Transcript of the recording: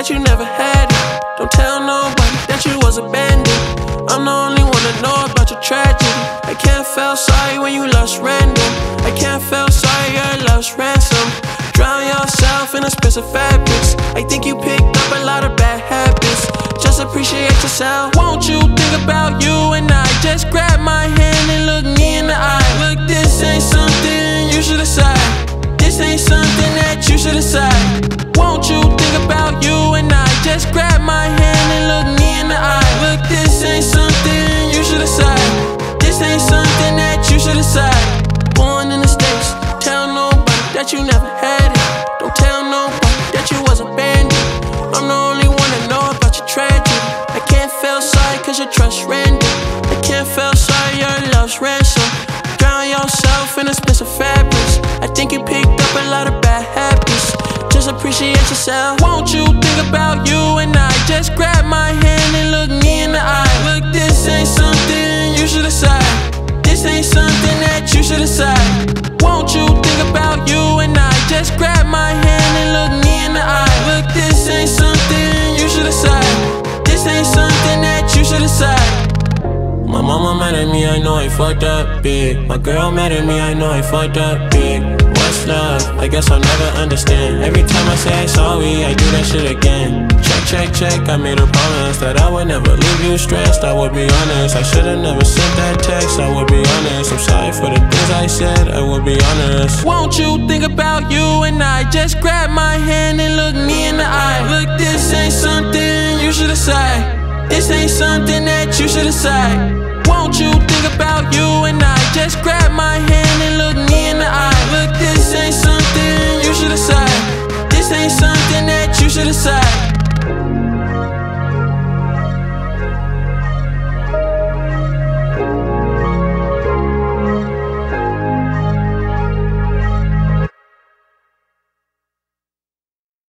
that you never had it. Don't tell nobody that you was abandoned. I'm the only one that know about your tragedy. I can't feel sorry when you lost random. I can't feel sorry your love's ransom. Drown yourself in expensive fabrics. I think you picked up a lot of bad habits. Just appreciate yourself. Won't you think about you and I? Just grab my hand and look me in the eye. Look, this ain't something you should decide. This ain't something that you should decide. Won't you think about you and I? Just grab my hand and look me in the eye. Look, this ain't something you should decide. This ain't something that you should decide. Born in the States, tell nobody that you never had it. Don't tell nobody that you was abandoned. I'm the only one that know about your tragedy. I can't feel sorry cause your trust random. I can't feel sorry your love's ransom. Drown yourself in expensive fabrics. I think you picked up a lot of bad habits. Just appreciate yourself. Won't you think about you and I? Just grab my hand and look me in the eye. Look, this ain't something you should decide. This ain't something that you should decide. Won't you think about you and I? Just grab my hand and look me in the eye. Look, this ain't something you should decide. This ain't something that you should decide. My mama mad at me, I know I fucked up big. My girl mad at me, I know I fucked up big. What's love? I guess I'll never understand. Every time I say sorry, I do that shit again. Check, check, check, I made a promise that I would never leave you stressed. I would be honest, I should've never sent that text. I would be honest, I'm sorry for the things I said. I would be honest. Won't you think about you and I? Just grab my hand and look me in the eye. Look, this ain't something you should decide. This ain't something that you should decide. Won't you think about you and I? Just grab my hand and look me in the eye. Look,